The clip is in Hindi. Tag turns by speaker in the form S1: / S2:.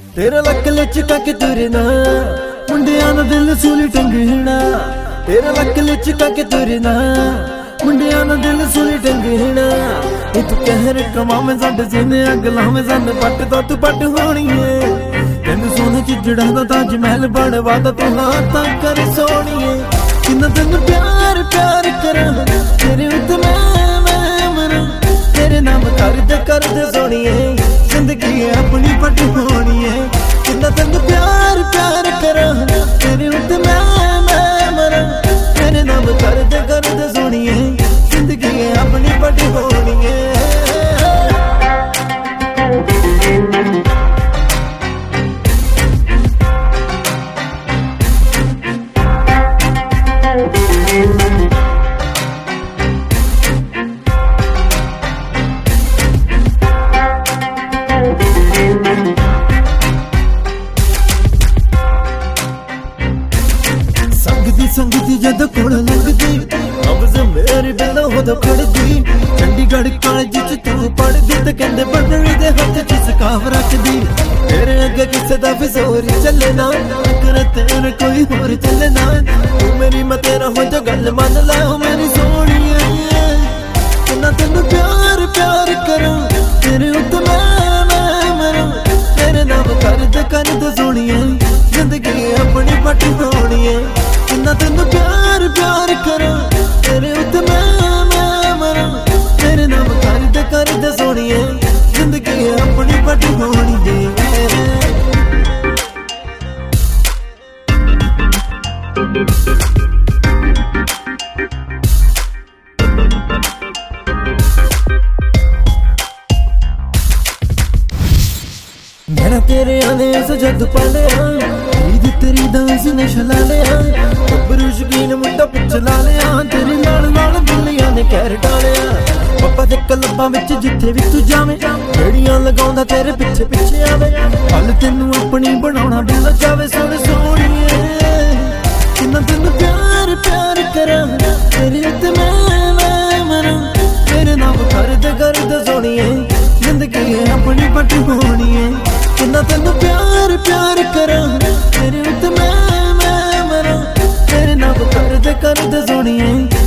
S1: तेरा लक लिचका के तुरना मुंडिया ना दिल सूली टंगना। तेरा लक लिचका के तुरना मुंडिया ना दिल सूली टंगना। तू कहर कमा में जंड जीने अगला में जंड पट तो तू पट होनी है। तेन सोने च जड़ा ताज महल बनवा तू हाथ कर सोनी है। किन्ना तेन प्यार प्यार करा तेरे उत्ते मैं मरा। तेरे नाम कर दे सोनी है जिंदगी अपनी पट होनी है। किन्ना तेन प्यार प्यार करा तेरे उत्ते मैं मरा। तेरे नाम कर दे सोनी है जिंदगी अपनी पट होनी है। संगती जद कोल लगदी नब्ज़ मेरी बेलो होद खड़दी। चंडीगढ़ कॉलेज च तू पढ़दी ते कहंदे बंदरी दे हत्थ च स्काफ रखदी। तेरे अगे किसे दा फिसोरी चले ना कर तेरे कोई होर चले ना। तू मेरी मैं तेरा हो जो गल मान ला मेरी सोहणिए। किन्ना तेनू प्यार प्यार करा तेरे उत्ते मैं मरा। तेरे नाम कर दे सोहणिए जिंदगी अपनी पट होनी है। किन्ना तेनू प्यार प्यार करा तेरे उत्ते मैं मरा। तेरे नाम कर दे सोहणिए जिंदगी अपनी पट होनी है। मैं तेरे आने से जद पालिया तेरी दांस नशा ला लिया। गब्बरू शकीन मुंडा पिछला लिया। तेरे नाल नाल बिल्लियां ने कहर डालिया। पापा दे क्लबां विच जिथे भी तू जावे रेड़ियां लगाउंदा तेरे पिछे पिछे आवे। हल तेनू अपनी बनाउणा दिल जावे सोहणे सोहणीए। किन्ना तेनू प्यार प्यार करा तेरे उत्ते मैं मरा। तेरे नाम कर दे सोहणीए जिंदगी अपनी पट होनी है। किन्ना तेनू प्यार प्यार करा तेरे उत्ते मैं मरा। तेरे नाम कर दे सोहणीए